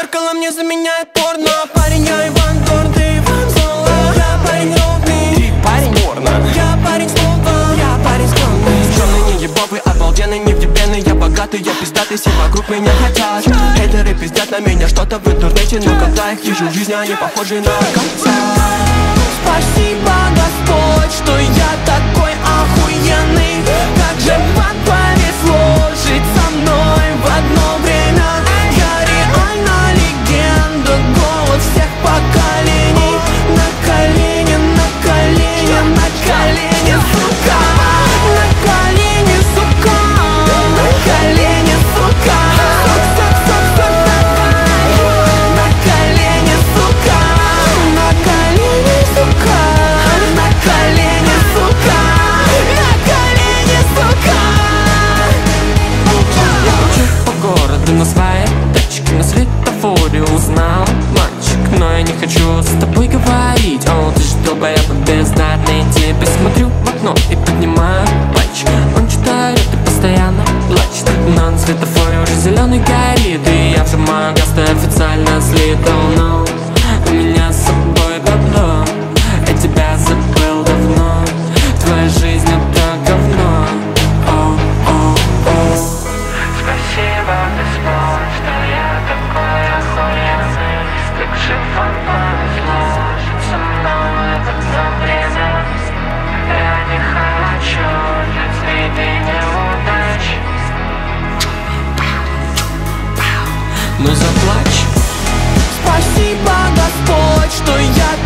Зеркало мне заменяет порно. Парень, я Иван Дорн, ты Иван Зола. Я парень ровный, ты парень порно. Я парень слово, я парень скромный. Скромный, не ебовый, обалденный, невдебенный. Я богатый, я пиздатый, все вокруг меня хотят. Хейтеры пиздят на меня что-то в интернете, но когда их вижу в жизни, они похожи на конца. Спасибо, Господь, что я такой охуенный. Как же вам повезло жить со мной в одно время. Я реально легенда, голос всех поколений. На колени, на колени, на колени, сука. На колени, сука. На колени, сука. Сук, давай. На колени, сука. На колени, сука. На колени, сука. На колени, сука. Я кручу по городу на своей тачке, на светофоре узнал мальчик. Но я не хочу с тобой говорить. О, ты ж долбоеб бездарный. Тебе смотрю в окно и поднимаю пальчик. Он читает и постоянно плачет, но на светофоре уже зеленый горит. И я вжимаю газ, ты официально слит. Oh no, у меня с собой бабло. Я тебя забыл давно. Твоя жизнь это говно. О, о, о. Спасибо, Господь, что я такой охуенный. Как же вам повезло жить со мной в одно время. Я не хочу жить среди неудач. Ну заплачь. Спасибо, Господь, что я